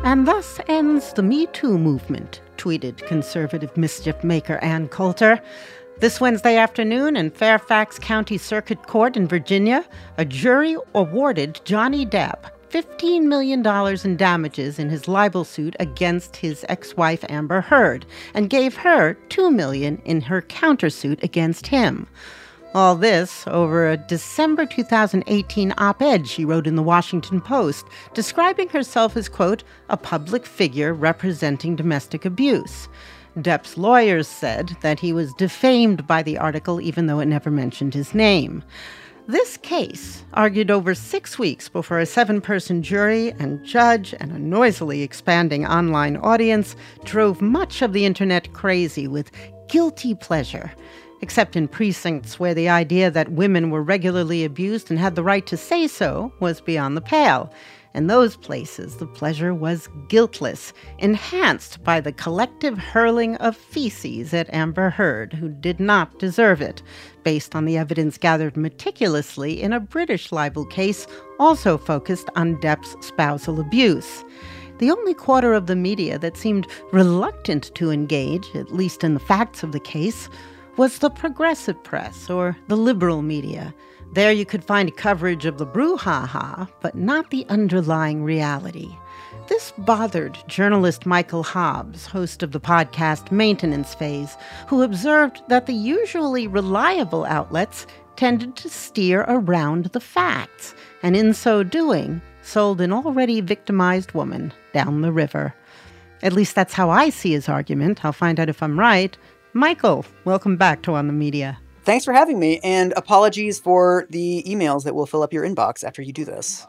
And thus ends the Me Too movement, tweeted conservative mischief maker Ann Coulter. This Wednesday afternoon in Fairfax County Circuit Court in Virginia, a jury awarded Johnny Depp $15 million in damages in his libel suit against his ex-wife Amber Heard and gave her $2 million in her countersuit against him. All this over a December 2018 op-ed she wrote in the Washington Post, describing herself as, quote, a public figure representing domestic abuse. Depp's lawyers said that he was defamed by the article even though it never mentioned his name. This case, argued over 6 weeks before a 7-person jury and judge and a noisily expanding online audience, drove much of the internet crazy with guilty pleasure. Except in precincts where the idea that women were regularly abused and had the right to say so was beyond the pale. In those places, the pleasure was guiltless, enhanced by the collective hurling of feces at Amber Heard, who did not deserve it, based on the evidence gathered meticulously in a British libel case also focused on Depp's spousal abuse. The only quarter of the media that seemed reluctant to engage, at least in the facts of the case, was the progressive press, or the liberal media. There you could find coverage of the brouhaha, but not the underlying reality. This bothered journalist Michael Hobbs, host of the podcast Maintenance Phase, who observed that the usually reliable outlets tended to steer around the facts, and in so doing, sold an already victimized woman down the river. At least that's how I see his argument. I'll find out if I'm right. Michael, welcome back to On the Media. Thanks for having me, and apologies for the emails that will fill up your inbox after you do this.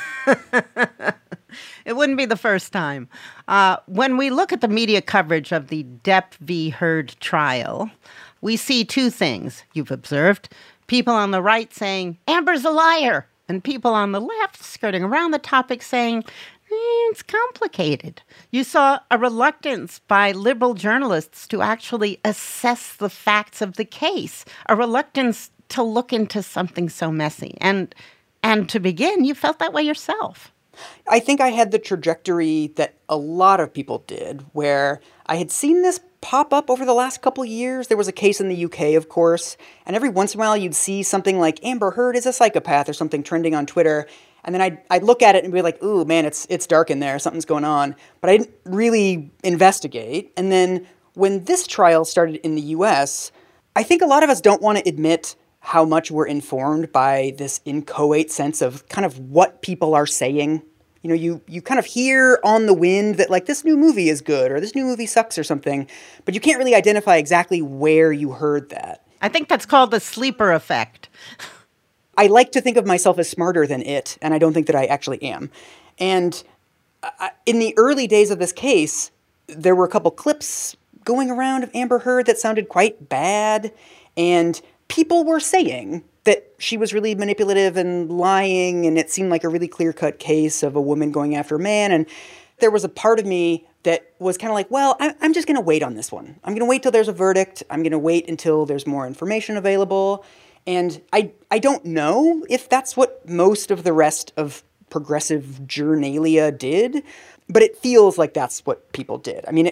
It wouldn't be the first time. When we look at the media coverage of the Depp v. Heard trial, we see two things, you've observed. People on the right saying, Amber's a liar, and people on the left skirting around the topic saying, it's complicated. You saw a reluctance by liberal journalists to actually assess the facts of the case, a reluctance to look into something so messy. And to begin, you felt that way yourself. I think I had the trajectory that a lot of people did, where I had seen this pop up over the last couple of years. There was a case in the UK, of course, and every once in a while you'd see something like Amber Heard is a psychopath or something trending on Twitter. And then I'd look at it and be like, ooh, man, it's dark in there. Something's going on. But I didn't really investigate. And then when this trial started in the U.S., I think a lot of us don't want to admit how much we're informed by this inchoate sense of kind of what people are saying. You know, you kind of hear on the wind that, like, this new movie is good or this new movie sucks or something. But you can't really identify exactly where you heard that. I think that's called the sleeper effect. I like to think of myself as smarter than it, and I don't think that I actually am. And in the early days of this case, there were a couple clips going around of Amber Heard that sounded quite bad, and people were saying that she was really manipulative and lying, and it seemed like a really clear-cut case of a woman going after a man. And there was a part of me that was kind of like, well, I'm just going to wait on this one. I'm going to wait till there's a verdict. I'm going to wait until there's more information available. And I don't know if that's what most of the rest of progressive journalia did, but it feels like that's what people did. I mean,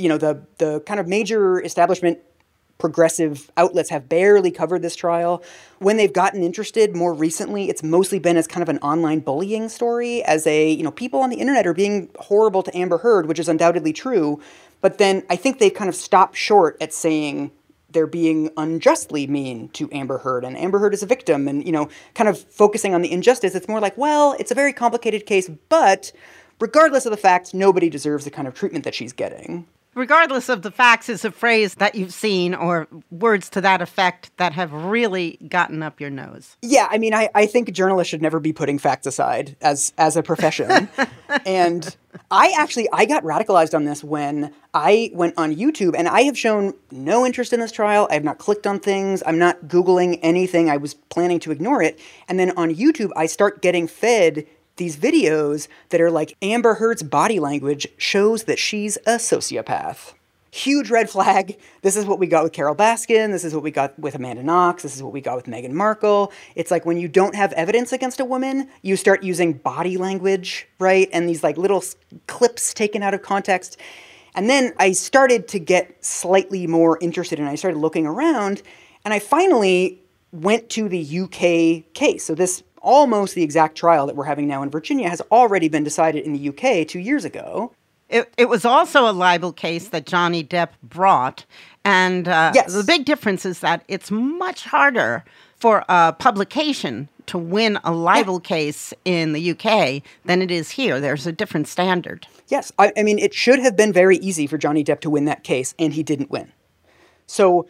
the kind of major establishment progressive outlets have barely covered this trial. When they've gotten interested more recently, it's mostly been as kind of an online bullying story, as people on the internet are being horrible to Amber Heard, which is undoubtedly true. But then I think they've kind of stopped short at saying they're being unjustly mean to Amber Heard, and Amber Heard is a victim, and, kind of focusing on the injustice. It's more like, well, it's a very complicated case, but regardless of the facts, nobody deserves the kind of treatment that she's getting. Regardless of the facts is a phrase that you've seen, or words to that effect, that have really gotten up your nose. Yeah, I mean, I think journalists should never be putting facts aside as a profession. And I got radicalized on this when I went on YouTube, and I have shown no interest in this trial. I have not clicked on things. I'm not Googling anything. I was planning to ignore it. And then on YouTube, I start getting fed these videos that are like, Amber Heard's body language shows that she's a sociopath. huge red flag. This is what we got with Carol Baskin. This is what we got with Amanda Knox. This is what we got with Meghan Markle. It's like when you don't have evidence against a woman, you start using body language, right? And these like little clips taken out of context. And then I started to get slightly more interested and I started looking around and I finally went to the UK case. So this almost the exact trial that we're having now in Virginia has already been decided in the UK 2 years ago. It was also a libel case that Johnny Depp brought. And yes. The big difference is that it's much harder for a publication to win a libel case in the UK than it is here. There's a different standard. Yes. I mean, it should have been very easy for Johnny Depp to win that case, and he didn't win. So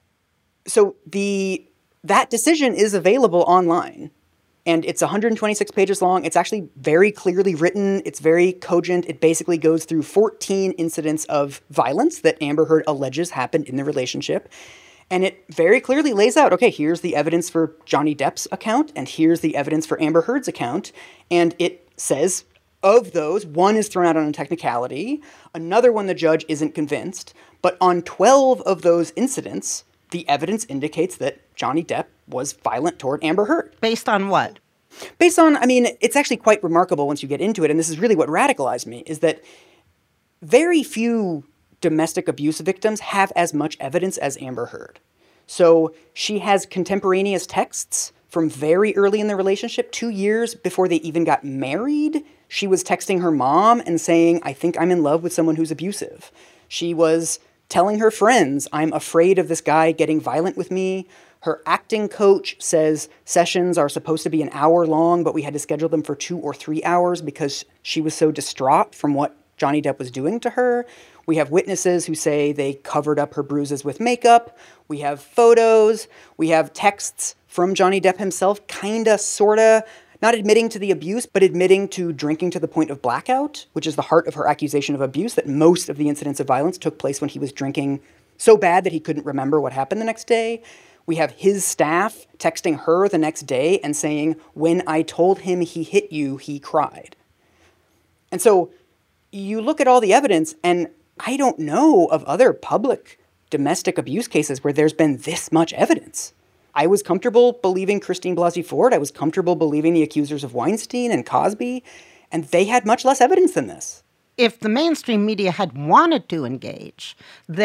that decision is available online. And it's 126 pages long. It's actually very clearly written. It's very cogent. It basically goes through 14 incidents of violence that Amber Heard alleges happened in the relationship. And it very clearly lays out, okay, here's the evidence for Johnny Depp's account, and here's the evidence for Amber Heard's account. And it says, of those, one is thrown out on a technicality. Another one, the judge isn't convinced. But on 12 of those incidents, the evidence indicates that Johnny Depp was violent toward Amber Heard. Based on what? Based on, I mean, it's actually quite remarkable once you get into it, and this is really what radicalized me, is that very few domestic abuse victims have as much evidence as Amber Heard. So she has contemporaneous texts from very early in the relationship, 2 years before they even got married. She was texting her mom and saying, I think I'm in love with someone who's abusive. She was telling her friends, I'm afraid of this guy getting violent with me. Her acting coach says sessions are supposed to be an hour long, but we had to schedule them for 2 or 3 hours because she was so distraught from what Johnny Depp was doing to her. We have witnesses who say they covered up her bruises with makeup. We have photos. We have texts from Johnny Depp himself, kinda, sorta, not admitting to the abuse, but admitting to drinking to the point of blackout, which is the heart of her accusation of abuse, that most of the incidents of violence took place when he was drinking so bad that he couldn't remember what happened the next day. We have his staff texting her the next day and saying, when I told him he hit you, he cried. And so you look at all the evidence, and I don't know of other public domestic abuse cases where there's been this much evidence. I was comfortable believing Christine Blasey Ford. I was comfortable believing the accusers of Weinstein and Cosby, and they had much less evidence than this. If the mainstream media had wanted to engage,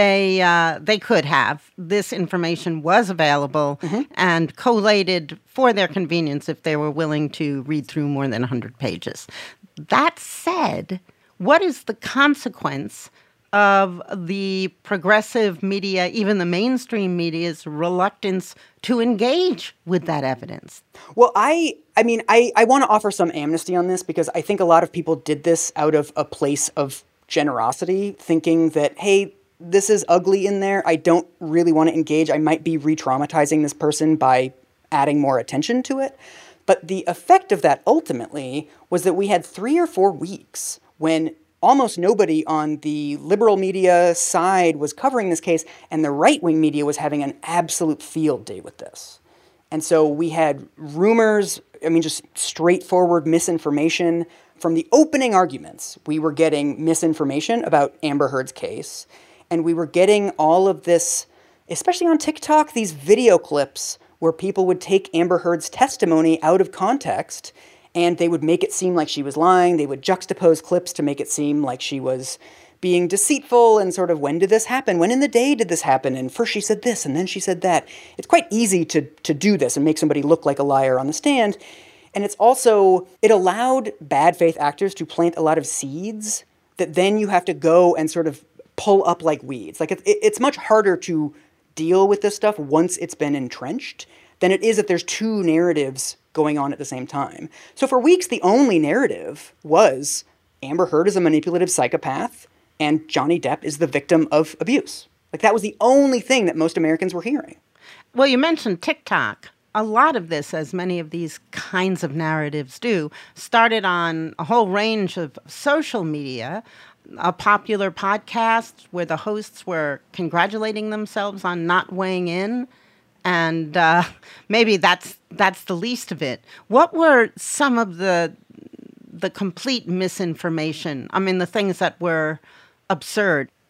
they could have. This information was available and collated for their convenience if they were willing to read through more than 100 pages. That said, what is the consequence of the progressive media, even the mainstream media's reluctance to engage with that evidence? Well, I want to offer some amnesty on this because I think a lot of people did this out of a place of generosity, thinking that, hey, this is ugly in there. I don't really want to engage. I might be re-traumatizing this person by adding more attention to it. But the effect of that ultimately was that we had 3 or 4 weeks when almost nobody on the liberal media side was covering this case, and the right-wing media was having an absolute field day with this. And so we had rumors, just straightforward misinformation. From the opening arguments, we were getting misinformation about Amber Heard's case, and we were getting all of this, especially on TikTok, these video clips where people would take Amber Heard's testimony out of context and they would make it seem like she was lying. They would juxtapose clips to make it seem like she was being deceitful and sort of, when did this happen? When in the day did this happen? And first she said this and then she said that. It's quite easy to do this and make somebody look like a liar on the stand. And it's also, it allowed bad faith actors to plant a lot of seeds that then you have to go and sort of pull up like weeds. Like it's much harder to deal with this stuff once it's been entrenched than it is if there's 2 narratives going on at the same time. So for weeks, the only narrative was Amber Heard is a manipulative psychopath and Johnny Depp is the victim of abuse. Like that was the only thing that most Americans were hearing. Well, you mentioned TikTok. A lot of this, as many of these kinds of narratives do, started on a whole range of social media. A popular podcast where the hosts were congratulating themselves on not weighing in. And maybe that's the least of it. What were some of the complete misinformation? The things that were absurd?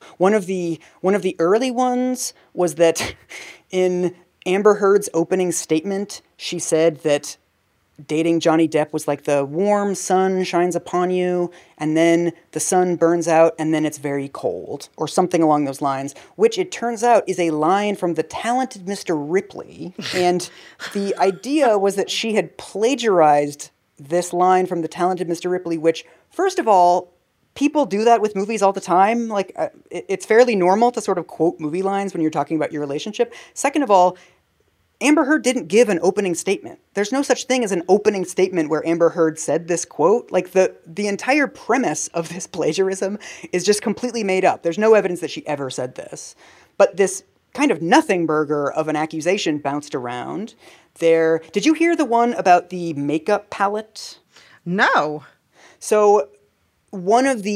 One of the early ones was that in Amber Heard's opening statement, she said that dating Johnny Depp was like the warm sun shines upon you, and then the sun burns out, and then it's very cold, or something along those lines, which it turns out is a line from The Talented Mr. Ripley. And the idea was that she had plagiarized this line from The Talented Mr. Ripley, which, first of all, people do that with movies all the time. Like, it's fairly normal to sort of quote movie lines when you're talking about your relationship. Second of all, Amber Heard didn't give an opening statement. There's no such thing as an opening statement where Amber Heard said this quote. Like, the entire premise of this plagiarism is just completely made up. There's no evidence that she ever said this. But this kind of nothing burger of an accusation bounced around. Did you hear the one about the makeup palette? No. So one of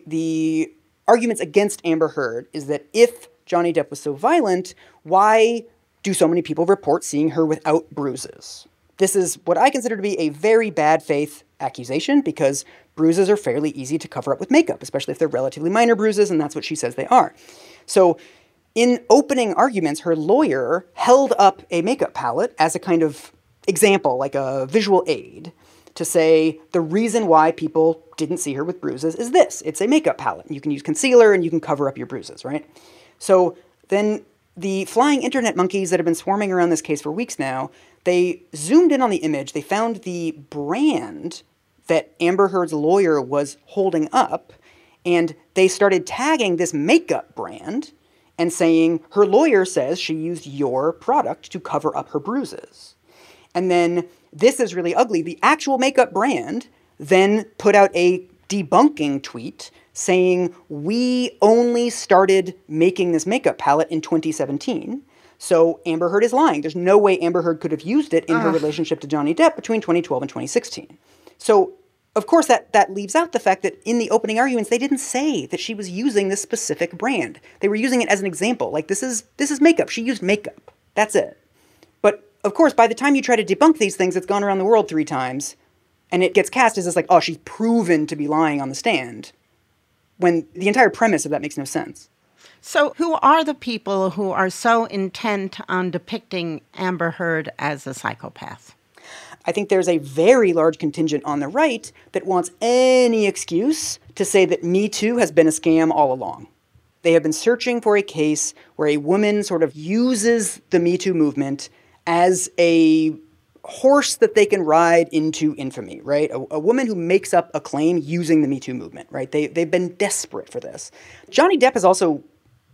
the arguments against Amber Heard is that if Johnny Depp was so violent, why do so many people report seeing her without bruises? This is what I consider to be a very bad faith accusation, because bruises are fairly easy to cover up with makeup, especially if they're relatively minor bruises, and that's what she says they are. So in opening arguments, her lawyer held up a makeup palette as a kind of example, like a visual aid, to say the reason why people didn't see her with bruises is this. It's a makeup palette. You can use concealer and you can cover up your bruises, right? So then the flying internet monkeys that have been swarming around this case for weeks now, they zoomed in on the image. They found the brand that Amber Heard's lawyer was holding up, and they started tagging this makeup brand and saying, her lawyer says she used your product to cover up her bruises. And then, this is really ugly, the actual makeup brand then put out a debunking tweet saying, we only started making this makeup palette in 2017, so Amber Heard is lying. There's no way Amber Heard could have used it in her relationship to Johnny Depp between 2012 and 2016. So, of course, that leaves out the fact that in the opening arguments, they didn't say that she was using this specific brand. They were using it as an example. Like, this is makeup. She used makeup. That's it. But, of course, by the time you try to debunk these things, it's gone around the world 3 times, and it gets cast as this like, oh, she's proven to be lying on the stand, when the entire premise of that makes no sense. So who are the people who are so intent on depicting Amber Heard as a psychopath? I think there's a very large contingent on the right that wants any excuse to say that Me Too has been a scam all along. They have been searching for a case where a woman sort of uses the Me Too movement as a horse that they can ride into infamy, right? A woman who makes up a claim using the Me Too movement, right? They've been desperate for this. Johnny Depp has also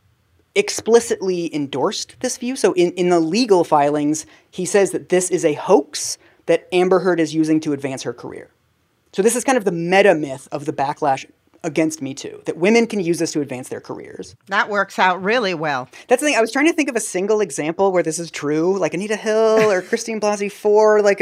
explicitly endorsed this view. So in the legal filings, he says that this is a hoax that Amber Heard is using to advance her career. So this is kind of the meta myth of the backlash against Me Too, that women can use this to advance their careers. That works out really well. That's the thing. I was trying to think of a single example where this is true, like Anita Hill or Christine Blasey Ford. Like,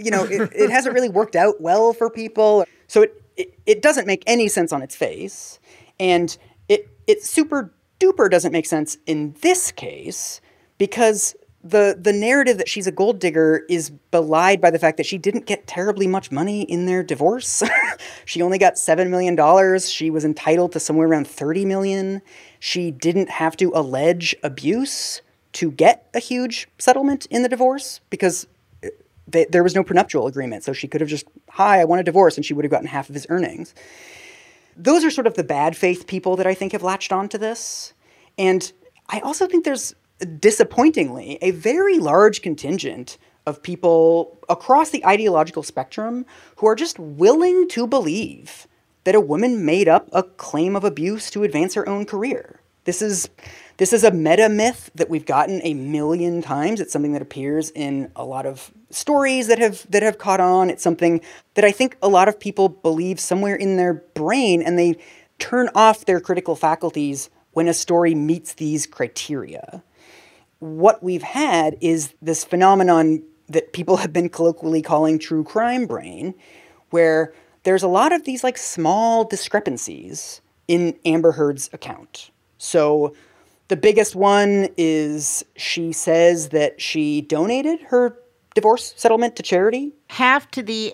it hasn't really worked out well for people. So it doesn't make any sense on its face. And it super duper doesn't make sense in this case, because the narrative that she's a gold digger is belied by the fact that she didn't get terribly much money in their divorce. She only got $7 million. She was entitled to somewhere around $30 million. She didn't have to allege abuse to get a huge settlement in the divorce, because there was no prenuptial agreement. So she could have just, hi, I want a divorce, and she would have gotten half of his earnings. Those are sort of the bad faith people that I think have latched onto this. And I also think there's, disappointingly, a very large contingent of people across the ideological spectrum who are just willing to believe that a woman made up a claim of abuse to advance her own career. This is a meta myth that we've gotten a million times. It's something that appears in a lot of stories that have caught on. It's something that I think a lot of people believe somewhere in their brain, and they turn off their critical faculties when a story meets these criteria. What we've had is this phenomenon that people have been colloquially calling true crime brain, where there's a lot of these like small discrepancies in Amber Heard's account. So the biggest one is she says that she donated her divorce settlement to charity. Half to the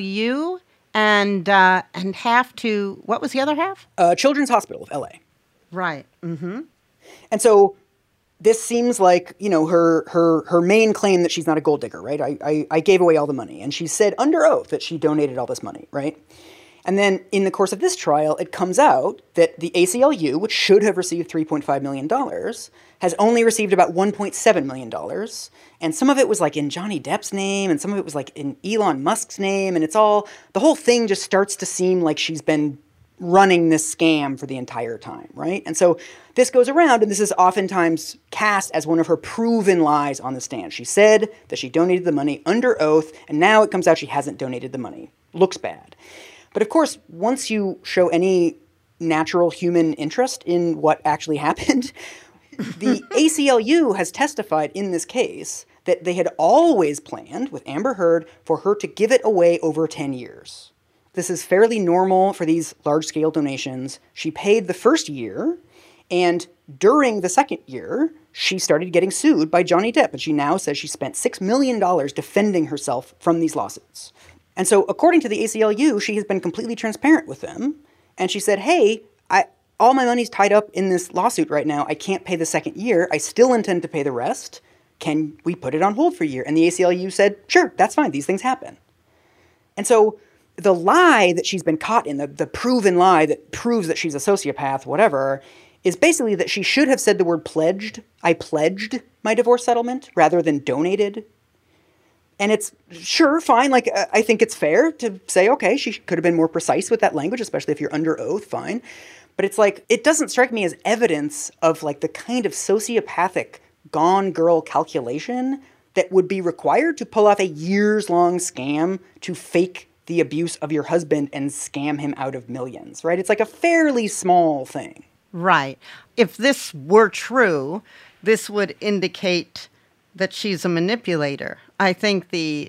ACLU and half to, what was the other half? Children's Hospital of LA. Right. Mm-hmm. And so this seems like, her main claim that she's not a gold digger, right? I gave away all the money. And she said under oath that she donated all this money, right? And then in the course of this trial, it comes out that the ACLU, which should have received $3.5 million, has only received about $1.7 million. And some of it was like in Johnny Depp's name, and some of it was like in Elon Musk's name. And the whole thing just starts to seem like she's been running this scam for the entire time, right? And so this goes around, and this is oftentimes cast as one of her proven lies on the stand. She said that she donated the money under oath, and now it comes out she hasn't donated the money. Looks bad. But of course, once you show any natural human interest in what actually happened, the ACLU has testified in this case that they had always planned with Amber Heard for her to give it away over 10 years. This is fairly normal for these large-scale donations. She paid the first year, and during the second year, she started getting sued by Johnny Depp, and she now says she spent $6 million defending herself from these lawsuits. And so, according to the ACLU, she has been completely transparent with them. And she said, hey, all my money's tied up in this lawsuit right now. I can't pay the second year. I still intend to pay the rest. Can we put it on hold for a year? And the ACLU said, sure, that's fine. These things happen. And so the lie that she's been caught in, the proven lie that proves that she's a sociopath, whatever, is basically that she should have said the word pledged. I pledged my divorce settlement rather than donated. And it's sure, fine. Like, I think it's fair to say, okay, she could have been more precise with that language, especially if you're under oath, fine. But it's like, it doesn't strike me as evidence of like the kind of sociopathic gone girl calculation that would be required to pull off a years-long scam to fake the abuse of your husband and scam him out of millions, right? It's like a fairly small thing. Right. If this were true, this would indicate that she's a manipulator. I think the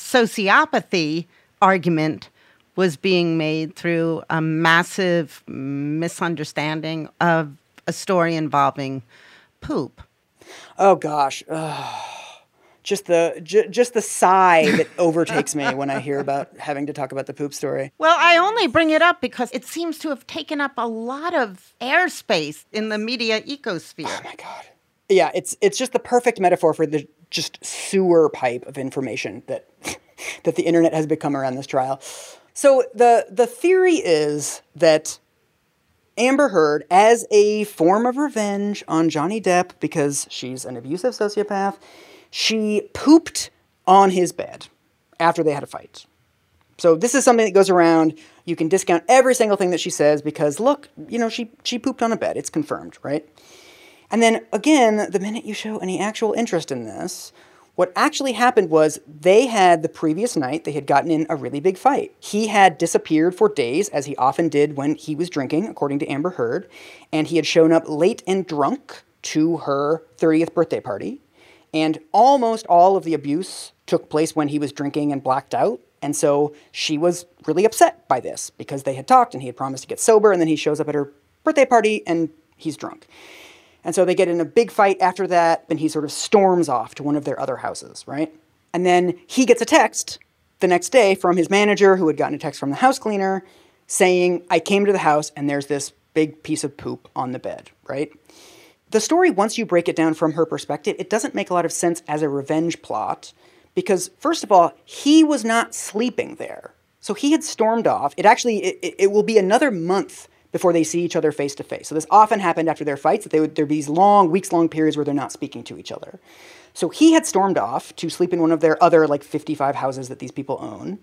sociopathy argument was being made through a massive misunderstanding of a story involving poop. Oh gosh, just the sigh that overtakes me when I hear about having to talk about the poop story. Well, I only bring it up because it seems to have taken up a lot of airspace in the media ecosphere. Oh my God. Yeah, it's just the perfect metaphor for the just sewer pipe of information that that the internet has become around this trial. So the theory is that Amber Heard, as a form of revenge on Johnny Depp because she's an abusive sociopath, she pooped on his bed after they had a fight. So this is something that goes around. You can discount every single thing that she says because, look, she pooped on a bed. It's confirmed, right? And then, again, the minute you show any actual interest in this, what actually happened was they had, the previous night, they had gotten in a really big fight. He had disappeared for days, as he often did when he was drinking, according to Amber Heard, and he had shown up late and drunk to her 30th birthday party. And almost all of the abuse took place when he was drinking and blacked out. And so she was really upset by this because they had talked and he had promised to get sober, and then he shows up at her birthday party and he's drunk. And so they get in a big fight after that, and he sort of storms off to one of their other houses, right? And then he gets a text the next day from his manager, who had gotten a text from the house cleaner, saying, I came to the house and there's this big piece of poop on the bed, right? The story, once you break it down from her perspective, it doesn't make a lot of sense as a revenge plot, because first of all, he was not sleeping there. So he had stormed off. It will be another month before they see each other face to face. So this often happened after their fights, that there'd be these long, weeks-long periods where they're not speaking to each other. So he had stormed off to sleep in one of their other, 55 houses that these people own.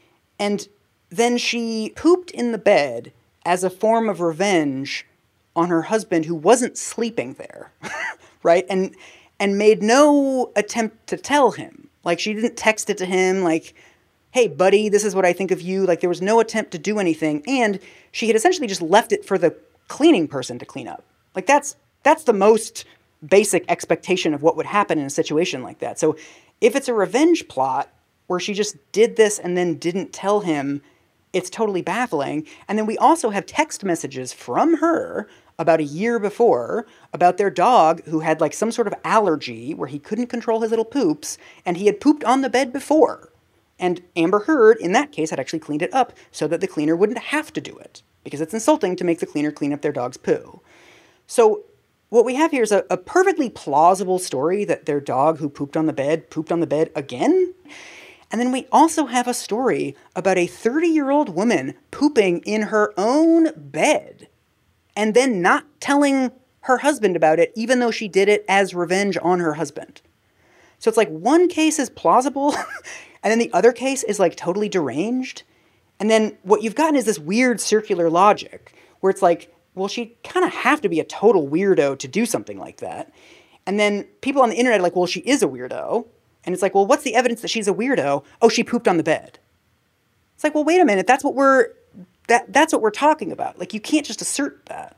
And then she pooped in the bed as a form of revenge on her husband who wasn't sleeping there, right? And made no attempt to tell him. She didn't text it to him, hey, buddy, this is what I think of you. There was no attempt to do anything. And she had essentially just left it for the cleaning person to clean up. That's the most basic expectation of what would happen in a situation like that. So if it's a revenge plot where she just did this and then didn't tell him, it's totally baffling. And then we also have text messages from her about a year before about their dog who had some sort of allergy where he couldn't control his little poops, and he had pooped on the bed before. And Amber Heard, in that case, had actually cleaned it up so that the cleaner wouldn't have to do it, because it's insulting to make the cleaner clean up their dog's poo. So what we have here is a perfectly plausible story that their dog who pooped on the bed again. And then we also have a story about a 30-year-old woman pooping in her own bed and then not telling her husband about it, even though she did it as revenge on her husband. So it's like one case is plausible and then the other case is like totally deranged. And then what you've gotten is this weird circular logic where it's like, well, she'd kind of have to be a total weirdo to do something like that. And then people on the internet are like, well, she is a weirdo. And it's like, well, what's the evidence that she's a weirdo? Oh, she pooped on the bed. It's like, well, wait a minute. That's what we're talking about. Like, you can't just assert that.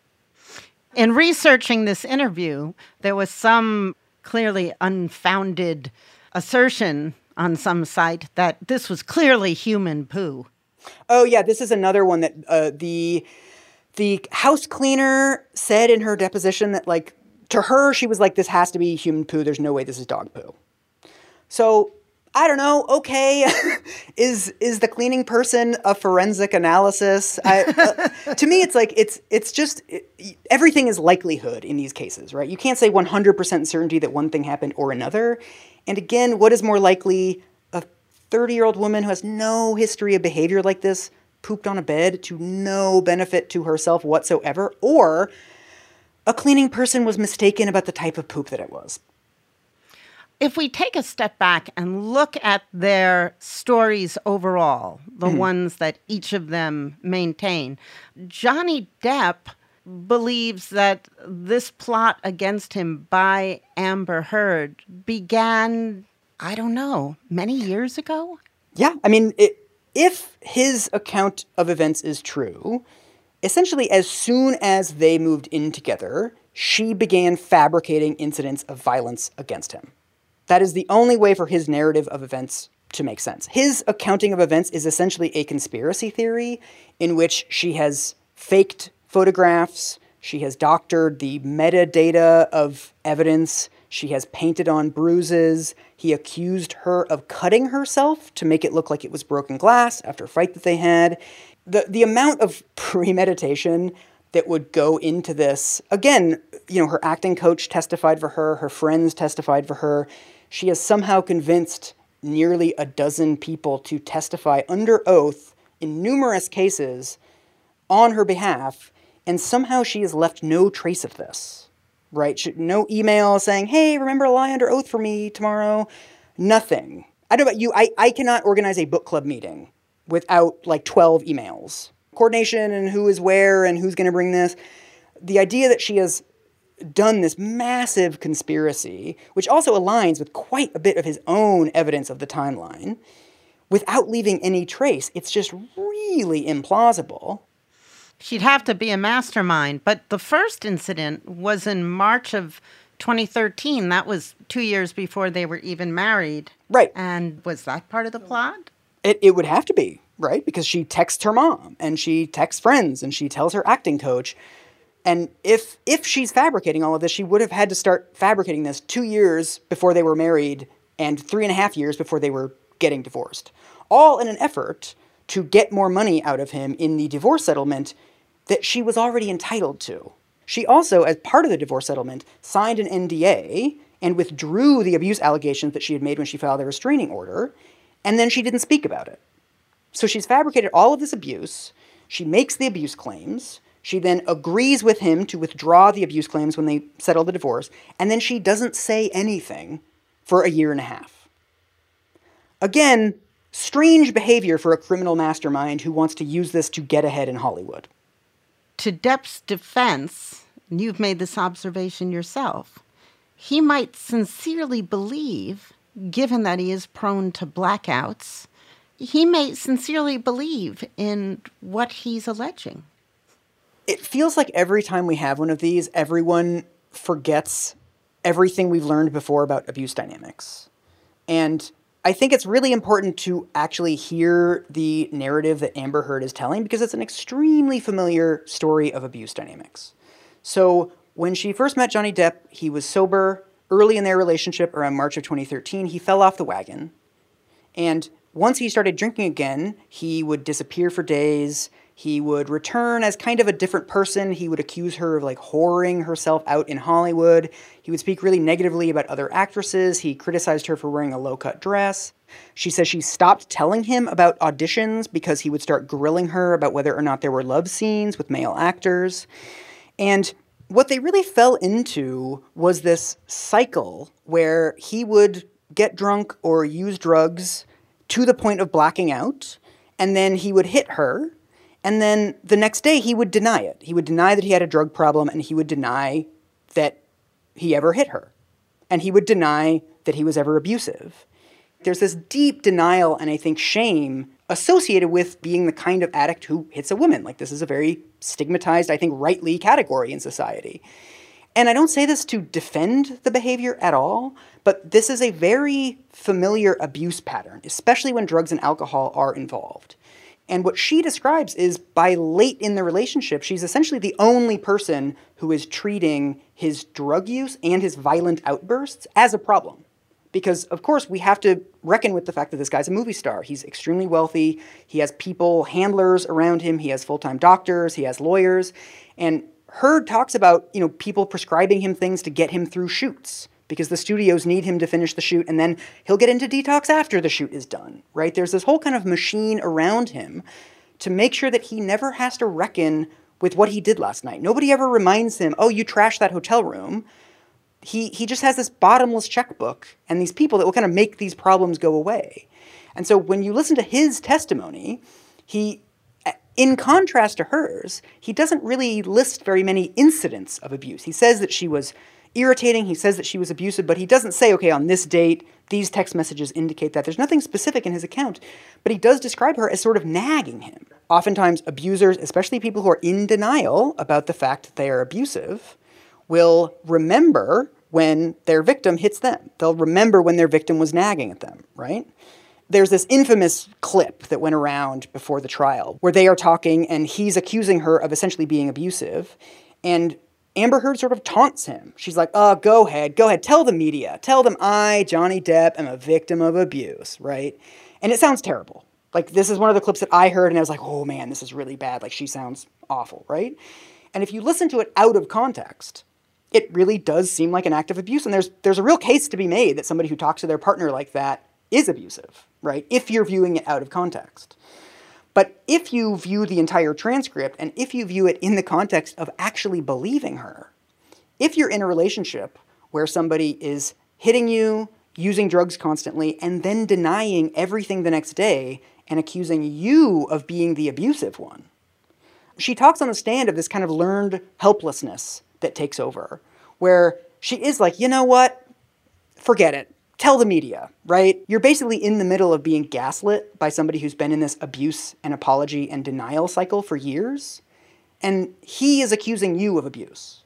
In researching this interview, there was some clearly unfounded assertion on some site that this was clearly human poo. Oh, yeah. This is another one that the house cleaner said in her deposition that, like, to her, she was like, this has to be human poo. There's no way this is dog poo. So, I don't know. Okay. Is the cleaning person a forensic analysis? To me, it's like, it's just, everything is likelihood in these cases, right? You can't say 100% certainty that one thing happened or another. And again, what is more likely? A 30-year-old woman who has no history of behavior like this pooped on a bed to no benefit to herself whatsoever, or a cleaning person was mistaken about the type of poop that it was. If we take a step back and look at their stories overall, the ones that each of them maintain, Johnny Depp believes that this plot against him by Amber Heard began, I don't know, many years ago? Yeah, I mean, if his account of events is true, essentially as soon as they moved in together, she began fabricating incidents of violence against him. That is the only way for his narrative of events to make sense. His accounting of events is essentially a conspiracy theory in which she has faked photographs, she has doctored the metadata of evidence, she has painted on bruises, he accused her of cutting herself to make it look like it was broken glass after a fight that they had. The amount of premeditation that would go into this, again, her acting coach testified for her, her friends testified for her. She has somehow convinced nearly a dozen people to testify under oath in numerous cases on her behalf, and somehow she has left no trace of this, right? No email saying, hey, remember to lie under oath for me tomorrow. Nothing. I don't know about you, I cannot organize a book club meeting without like 12 emails. Coordination and who is where and who's going to bring this. The idea that she has done this massive conspiracy, which also aligns with quite a bit of his own evidence of the timeline, without leaving any trace, it's just really implausible. She'd have to be a mastermind. But the first incident was in March of 2013. That was 2 years before they were even married. Right. And was that part of the plot? It would have to be, right? Because she texts her mom, and she texts friends, and she tells her acting coach. And if she's fabricating all of this, she would have had to start fabricating this 2 years before they were married and 3.5 years before they were getting divorced. All in an effort to get more money out of him in the divorce settlement that she was already entitled to. She also, as part of the divorce settlement, signed an NDA and withdrew the abuse allegations that she had made when she filed the restraining order, and then she didn't speak about it. So she's fabricated all of this abuse. She makes the abuse claims. She then agrees with him to withdraw the abuse claims when they settle the divorce, and then she doesn't say anything for 1.5 years. Again, strange behavior for a criminal mastermind who wants to use this to get ahead in Hollywood. To Depp's defense, and you've made this observation yourself, he might sincerely believe, given that he is prone to blackouts, he may sincerely believe in what he's alleging. It feels like every time we have one of these, everyone forgets everything we've learned before about abuse dynamics. And I think it's really important to actually hear the narrative that Amber Heard is telling because it's an extremely familiar story of abuse dynamics. So when she first met Johnny Depp, he was sober. Early in their relationship, around March of 2013, he fell off the wagon. And once he started drinking again, he would disappear for days. He would return as kind of a different person. He would accuse her of like whoring herself out in Hollywood. He would speak really negatively about other actresses. He criticized her for wearing a low-cut dress. She says she stopped telling him about auditions because he would start grilling her about whether or not there were love scenes with male actors. And what they really fell into was this cycle where he would get drunk or use drugs to the point of blacking out, and then he would hit her, and then the next day he would deny it. He would deny that he had a drug problem, and he would deny that he ever hit her. And he would deny that he was ever abusive. There's this deep denial and I think shame associated with being the kind of addict who hits a woman. Like, this is a very stigmatized, I think rightly, category in society. And I don't say this to defend the behavior at all, but this is a very familiar abuse pattern, especially when drugs and alcohol are involved. And what she describes is by late in the relationship, she's essentially the only person who is treating his drug use and his violent outbursts as a problem. Because, of course, we have to reckon with the fact that this guy's a movie star. He's extremely wealthy. He has people, handlers around him. He has full-time doctors. He has lawyers. And Heard talks about, people prescribing him things to get him through shoots because the studios need him to finish the shoot, and then he'll get into detox after the shoot is done, right? There's this whole kind of machine around him to make sure that he never has to reckon with what he did last night. Nobody ever reminds him, oh, you trashed that hotel room. He just has this bottomless checkbook and these people that will kind of make these problems go away. And so when you listen to his testimony, in contrast to hers, he doesn't really list very many incidents of abuse. He says that she was irritating, he says that she was abusive, but he doesn't say, okay, on this date, these text messages indicate that. There's nothing specific in his account, but he does describe her as sort of nagging him. Oftentimes, abusers, especially people who are in denial about the fact that they are abusive, will remember when their victim hits them. They'll remember when their victim was nagging at them, right? There's this infamous clip that went around before the trial where they are talking and he's accusing her of essentially being abusive. And Amber Heard sort of taunts him. She's like, oh, go ahead, tell the media. Tell them I, Johnny Depp, am a victim of abuse, right? And it sounds terrible. Like, this is one of the clips that I heard and I was like, oh man, this is really bad. Like, she sounds awful, right? And if you listen to it out of context, it really does seem like an act of abuse. And there's a real case to be made that somebody who talks to their partner like that is abusive, right? If you're viewing it out of context. But if you view the entire transcript and if you view it in the context of actually believing her, if you're in a relationship where somebody is hitting you, using drugs constantly, and then denying everything the next day and accusing you of being the abusive one, she talks on the stand of this kind of learned helplessness that takes over, where she is like, you know what? Forget it. Tell the media, right? You're basically in the middle of being gaslit by somebody who's been in this abuse and apology and denial cycle for years, and he is accusing you of abuse.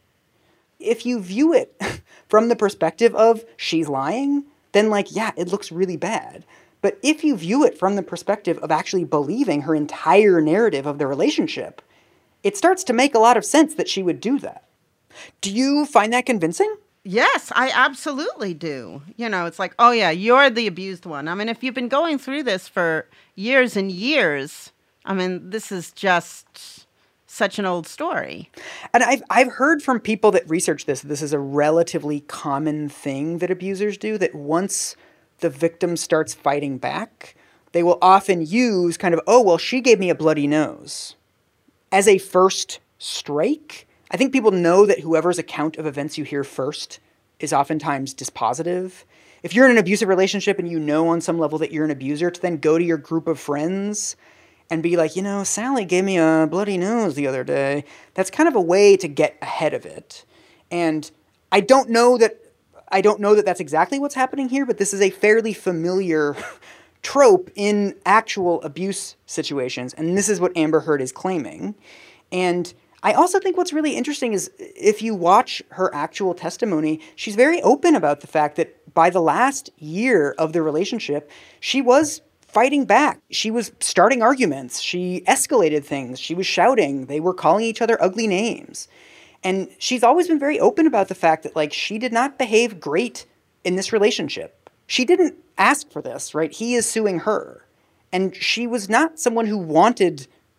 If you view it from the perspective of she's lying, then yeah, it looks really bad. But if you view it from the perspective of actually believing her entire narrative of the relationship, it starts to make a lot of sense that she would do that. Do you find that convincing? Yes, I absolutely do. It's like, oh yeah, you're the abused one. I mean, if you've been going through this for years and years, I mean, this is just such an old story. And I've heard from people that research this is a relatively common thing that abusers do, that once the victim starts fighting back, they will often use kind of, oh, well, she gave me a bloody nose as a first strike. I think people know that whoever's account of events you hear first is oftentimes dispositive. If you're in an abusive relationship and you know on some level that you're an abuser, to then go to your group of friends and be like, Sally gave me a bloody nose the other day, that's kind of a way to get ahead of it. And I don't know that that's exactly what's happening here, but this is a fairly familiar trope in actual abuse situations. And this is what Amber Heard is claiming. And I also think what's really interesting is if you watch her actual testimony, she's very open about the fact that by the last year of the relationship, she was fighting back. She was starting arguments. She escalated things. She was shouting. They were calling each other ugly names. And she's always been very open about the fact that she did not behave great in this relationship. She didn't ask for this, right? He is suing her. And she was not someone who wanted to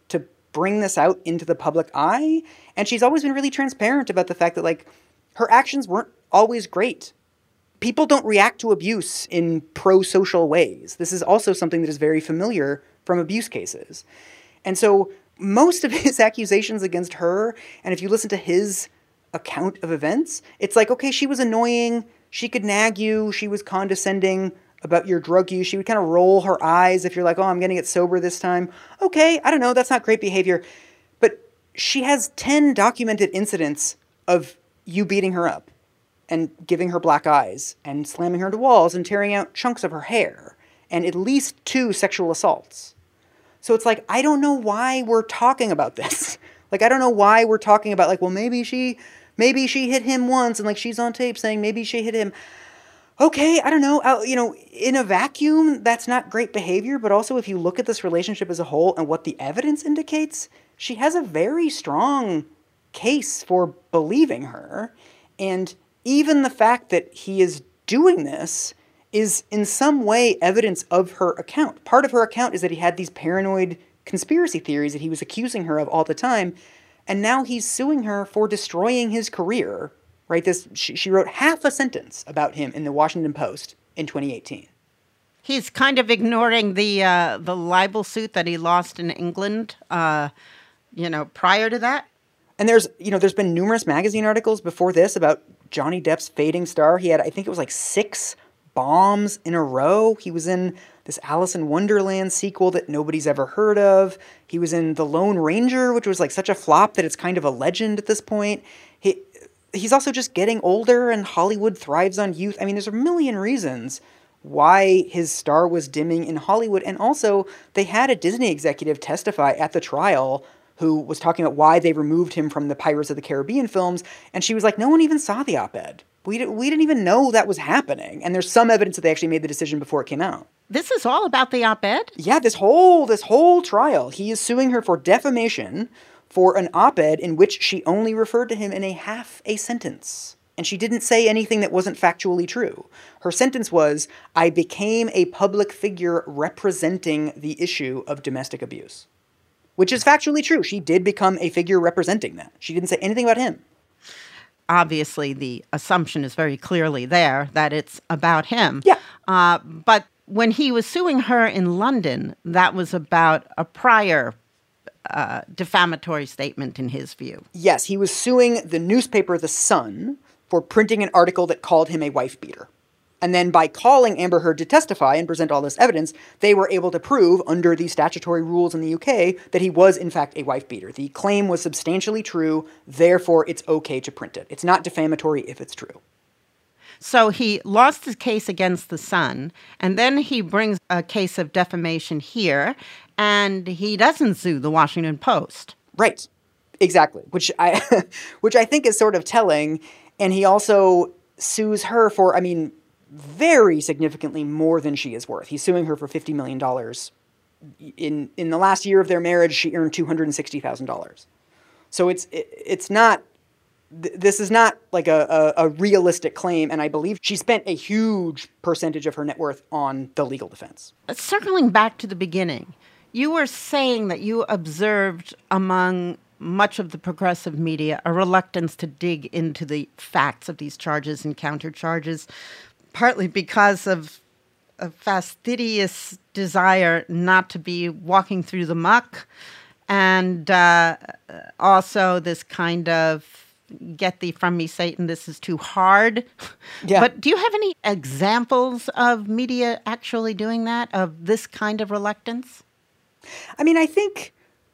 bring this out into the public eye. And she's always been really transparent about the fact that, like, her actions weren't always great. People don't react to abuse in pro-social ways. This is also something that is very familiar from abuse cases. And so most of his accusations against her, and if you listen to his account of events, it's like, okay, she was annoying, she could nag you, she was condescending about your drug use, she would kind of roll her eyes if you're like, oh, I'm going to get sober this time. Okay, I don't know, that's not great behavior. But she has 10 documented incidents of you beating her up and giving her black eyes and slamming her into walls and tearing out chunks of her hair, and at least 2 sexual assaults. So it's like, I don't know why we're talking about this. Like, I don't know why we're talking about, like, well, maybe she hit him once, and, like, she's on tape saying maybe she hit him. Okay, I don't know. In a vacuum, that's not great behavior, but also if you look at this relationship as a whole and what the evidence indicates, she has a very strong case for believing her. And even the fact that he is doing this is in some way evidence of her account. Part of her account is that he had these paranoid conspiracy theories that he was accusing her of all the time, and now he's suing her for destroying his career, right? She wrote half a sentence about him in the Washington Post in 2018. He's kind of ignoring the libel suit that he lost in England, prior to that. And there's been numerous magazine articles before this about Johnny Depp's fading star. He had, I think it was like 6 bombs in a row. He was in this Alice in Wonderland sequel that nobody's ever heard of. He was in The Lone Ranger, which was like such a flop that it's kind of a legend at this point. He's also just getting older, and Hollywood thrives on youth. I mean, there's a million reasons why his star was dimming in Hollywood. And also, they had a Disney executive testify at the trial who was talking about why they removed him from the Pirates of the Caribbean films. And she was like, no one even saw the op-ed. We didn't even know that was happening. And there's some evidence that they actually made the decision before it came out. This is all about the op-ed? Yeah, this whole trial. He is suing her for defamation for an op-ed in which she only referred to him in a half a sentence. And she didn't say anything that wasn't factually true. Her sentence was, I became a public figure representing the issue of domestic abuse. Which is factually true. She did become a figure representing that. She didn't say anything about him. Obviously, the assumption is very clearly there that it's about him. Yeah. But when he was suing her in London, that was about a prior defamatory statement in his view. Yes, he was suing the newspaper The Sun for printing an article that called him a wife beater. And then by calling Amber Heard to testify and present all this evidence, they were able to prove, under the statutory rules in the UK, that he was, in fact, a wife beater. The claim was substantially true, therefore it's okay to print it. It's not defamatory if it's true. So he lost his case against The Sun, and then he brings a case of defamation here, and he doesn't sue the Washington Post. Right. Exactly. Which I think is sort of telling. And he also sues her for, very significantly more than she is worth. He's suing her for $50 million. In the last year of their marriage, she earned $260,000. So it's not, this is not like a realistic claim, and I believe she spent a huge percentage of her net worth on the legal defense. Circling back to the beginning, you were saying that you observed among much of the progressive media a reluctance to dig into the facts of these charges and countercharges, partly because of a fastidious desire not to be walking through the muck, and also this kind of get thee from me, Satan, this is too hard. Yeah. But do you have any examples of media actually doing that, of this kind of reluctance? I think...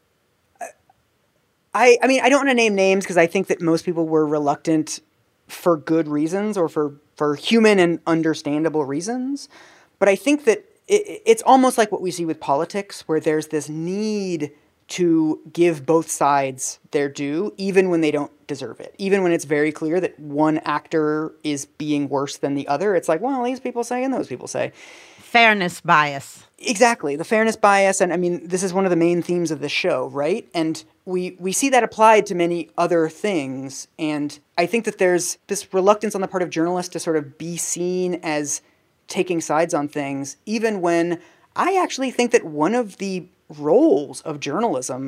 I don't want to name names because I think that most people were reluctant for good reasons or for human and understandable reasons. But I think that it's almost like what we see with politics, where there's this need to give both sides their due, even when they don't deserve it. Even when it's very clear that one actor is being worse than the other. It's like, well, these people say and those people say. Fairness bias. Exactly, the fairness bias, and this is one of the main themes of the show, right? And we see that applied to many other things, and I think that there's this reluctance on the part of journalists to sort of be seen as taking sides on things, even when I actually think that one of the roles of journalism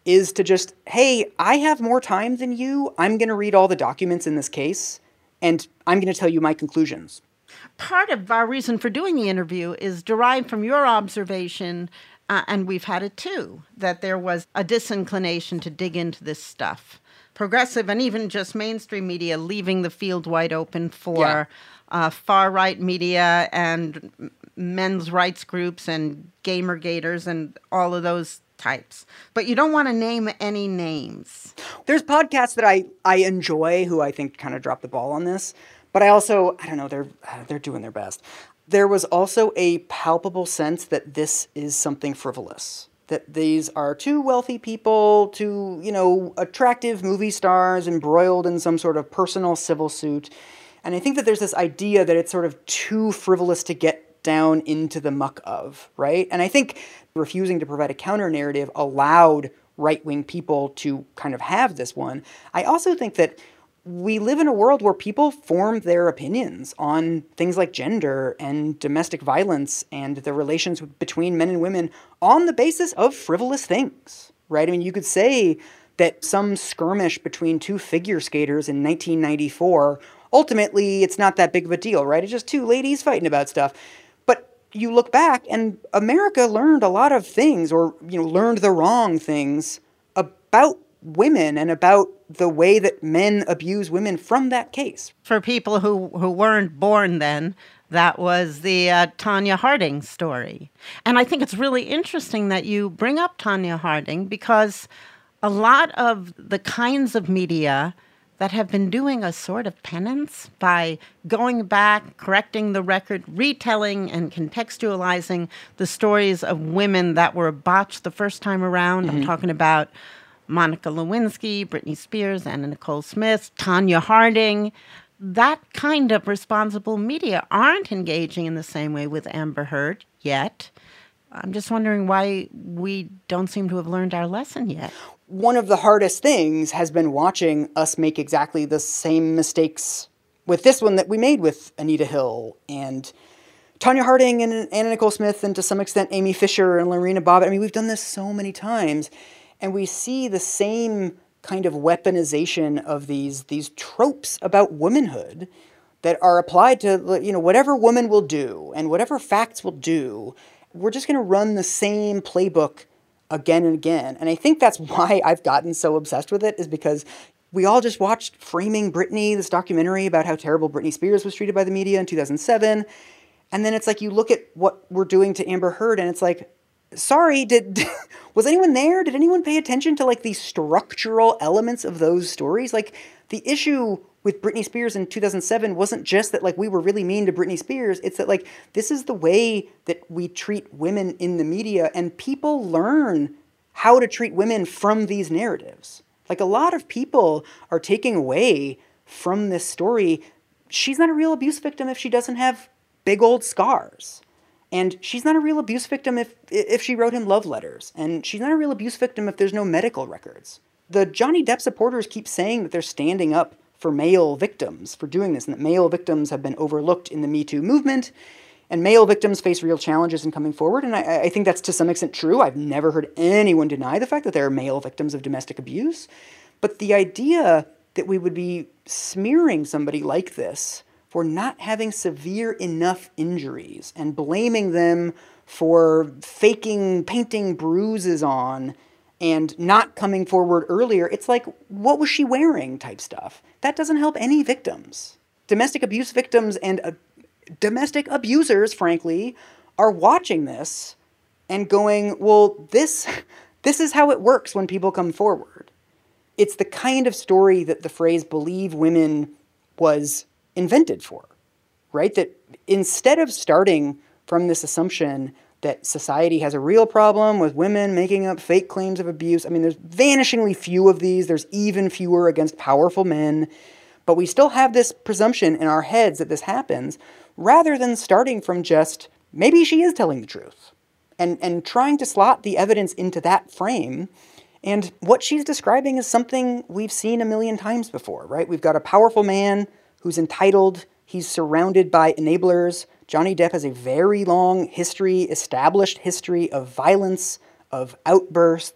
is to just, hey, I have more time than you. I'm going to read all the documents in this case, and I'm going to tell you my conclusions. Part of our reason for doing the interview is derived from your observation, and we've had it too, that there was a disinclination to dig into this stuff. Progressive and even just mainstream media leaving the field wide open for far-right media and men's rights groups and gamergators and all of those types. But you don't want to name any names. There's podcasts that I enjoy who I think kind of drop the ball on this. But I don't know, they're doing their best. There was also a palpable sense that this is something frivolous. That these are two wealthy people, two, attractive movie stars embroiled in some sort of personal civil suit. And I think that there's this idea that it's sort of too frivolous to get down into the muck of, right? And I think refusing to provide a counter narrative allowed right-wing people to kind of have this one. I also think that we live in a world where people form their opinions on things like gender and domestic violence and the relations between men and women on the basis of frivolous things, right? I mean, you could say that some skirmish between two figure skaters in 1994, ultimately it's not that big of a deal, right? It's just two ladies fighting about stuff. But you look back and America learned a lot of things, or, learned the wrong things about women and about the way that men abuse women from that case. For people who weren't born then, that was the Tonya Harding story. And I think it's really interesting that you bring up Tonya Harding, because a lot of the kinds of media that have been doing a sort of penance by going back, correcting the record, retelling and contextualizing the stories of women that were botched the first time around. I'm talking about Monica Lewinsky, Britney Spears, Anna Nicole Smith, Tonya Harding. That kind of responsible media aren't engaging in the same way with Amber Heard yet. I'm just wondering why we don't seem to have learned our lesson yet. One of the hardest things has been watching us make exactly the same mistakes with this one that we made with Anita Hill and Tonya Harding and Anna Nicole Smith, and to some extent Amy Fisher and Lorena Bobbitt. I mean, we've done this so many times. And we see the same kind of weaponization of these tropes about womanhood that are applied to, whatever woman will do and whatever facts will do. We're just going to run the same playbook again and again. And I think that's why I've gotten so obsessed with it, is because we all just watched Framing Britney, this documentary about how terrible Britney Spears was treated by the media in 2007. And then it's like you look at what we're doing to Amber Heard and it's like, sorry, was anyone there? Did anyone pay attention to like the structural elements of those stories? Like the issue with Britney Spears in 2007 wasn't just that like we were really mean to Britney Spears. It's that like this is the way that we treat women in the media, and people learn how to treat women from these narratives. Like a lot of people are taking away from this story, she's not a real abuse victim if she doesn't have big old scars. And she's not a real abuse victim if she wrote him love letters. And she's not a real abuse victim if there's no medical records. The Johnny Depp supporters keep saying that they're standing up for male victims for doing this, and that male victims have been overlooked in the Me Too movement, and male victims face real challenges in coming forward. And I think that's to some extent true. I've never heard anyone deny the fact that there are male victims of domestic abuse. But the idea that we would be smearing somebody like this for not having severe enough injuries and blaming them for painting bruises on and not coming forward earlier, it's like, what was she wearing type stuff. That doesn't help any victims. Domestic abuse victims and domestic abusers, frankly, are watching this and going, well, this is how it works when people come forward. It's the kind of story that the phrase "believe women" was invented for, right? That instead of starting from this assumption that society has a real problem with women making up fake claims of abuse. I mean, there's vanishingly few of these. There's even fewer against powerful men. But we still have this presumption in our heads that this happens, rather than starting from just, maybe she is telling the truth, and trying to slot the evidence into that frame. And what she's describing is something we've seen a million times before, right? We've got a powerful man who's entitled. He's surrounded by enablers. Johnny Depp has a very long history, established history of violence, of outbursts,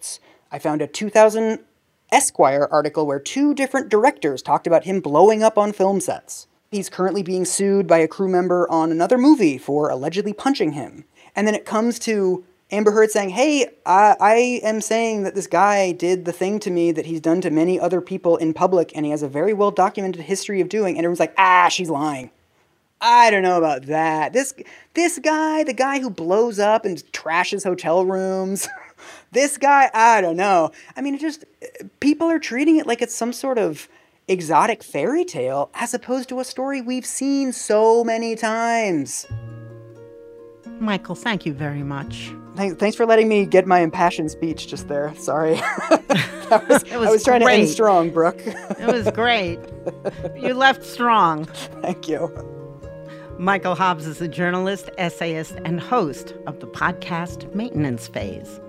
I found a 2000 Esquire article where 2 different directors talked about him blowing up on film sets. He's currently being sued by a crew member on another movie for allegedly punching him. And then it comes to Amber Heard saying, hey, I am saying that this guy did the thing to me that he's done to many other people in public, and he has a very well-documented history of doing, and everyone's like, she's lying. I don't know about that. This guy, the guy who blows up and trashes hotel rooms, this guy, I don't know. I mean, people are treating it like it's some sort of exotic fairy tale as opposed to a story we've seen so many times. Michael, thank you very much. Thanks for letting me get my impassioned speech just there. Sorry. I was trying to end strong, Brooke. It was great. You left strong. Thank you. Michael Hobbs is a journalist, essayist, and host of the podcast Maintenance Phase.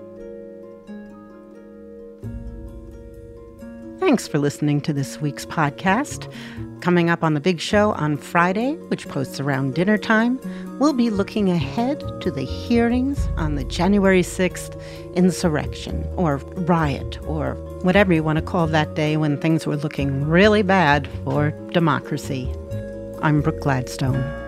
Thanks for listening to this week's podcast. Coming up on The Big Show on Friday, which posts around dinner time, we'll be looking ahead to the hearings on the January 6th insurrection, or riot, or whatever you want to call that day when things were looking really bad for democracy. I'm Brooke Gladstone.